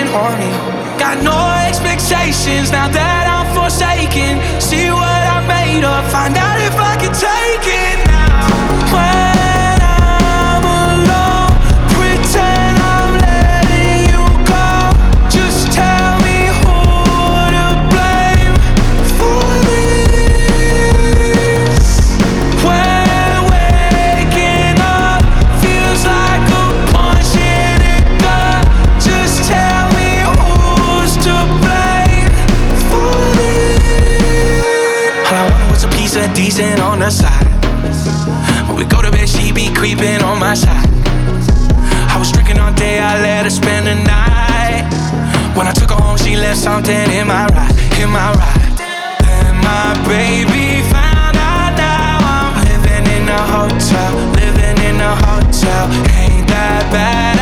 horny. Got no expectations now that I'm forsaken. See what I made of, find out if I can take it now. When I'm alone, pretend I'm letting you go. Just tell me who to blame for this. When waking up feels like a punch in the gut. Just tell me who's to blame for this. All I wanted was a piece of decent on the side. When we go to bed, she be creeping on my side. I was drinking all day, I let her spend the night. When I took her home, she left something in my ride, in my ride. Then my baby found out now I'm living in a hotel, living in a hotel. Ain't that bad